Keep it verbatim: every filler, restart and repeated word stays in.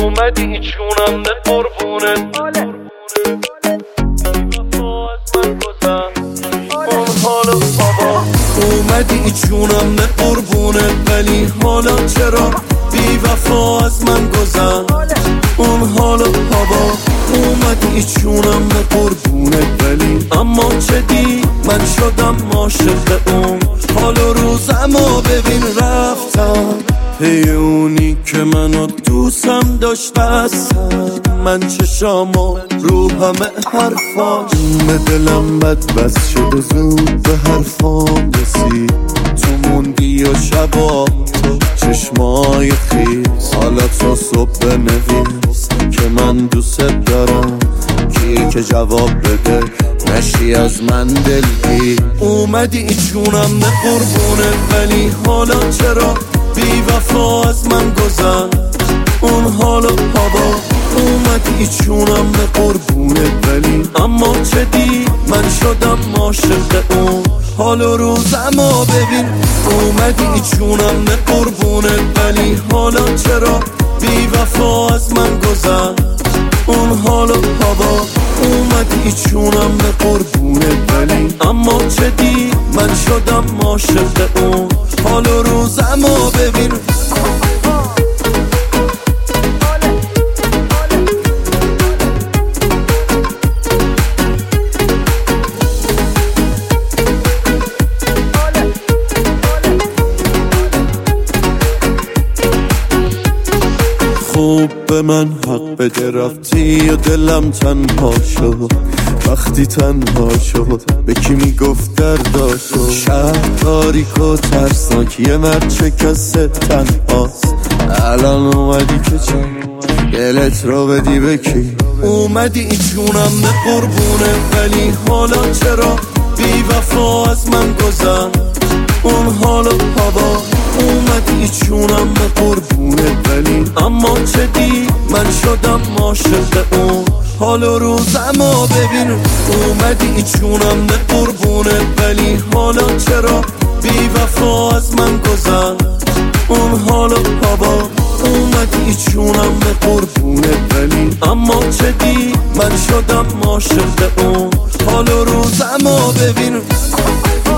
اومدی چونم به قربونت اون حالا بابا اومدی چونم به قربونت ولی حالا چرا بی وفا از من گذر اون حالا بابا اومدی چونم به قربونت ولی اما چه دی من شدم عاشق اون حال و روزمو ببین رفتم هی اونی که منو دوستم داشت بستم من چشامو رو همه حرفاش به دلم بد بس شد و زود به حرفام رسید تو موندی و شبا چشمای خیز حالا تا صبح بنویس که من دوست دارم کیه که جواب بده نشی از من دلگیر اومدی چونم به قربونه ولی حالا چرا بی وفا از من گذر اون حالا بابا اومدی چونم به قربونه ولی اما چه دی من شدم عاشق اون حال و روزمو ببین اومدی چونم به قربونه ولی حالا چرا بی وفا از من گذر اون حالا بابا اومدی چونم به قربونه ولی اما چه دی من شدم عاشق اون حال و روزمو ببین خوب به من حق بده رفتی و دلم تنها شد وقتی تنها شد به کی میگفت درداشو شهر تاریک و ترسناک یه مرد شکسته تنهاست الان اومدی که چه دلت رو بدی به کی اومدی جونم به قربونه ولی حالا چرا بی وفا از من گذر اون حالا بابا اومدی چونم به قربونه ولی اما چه دی من شدم عاشق اون حال و روزمو ببین اومدی چونم به قربونه ولی حالا چرا بی وفا از من گذر اون حالا بابا اومدی چونم به قربونه ولی اما چه دی من شدم عاشق اون حال و روزمو ببین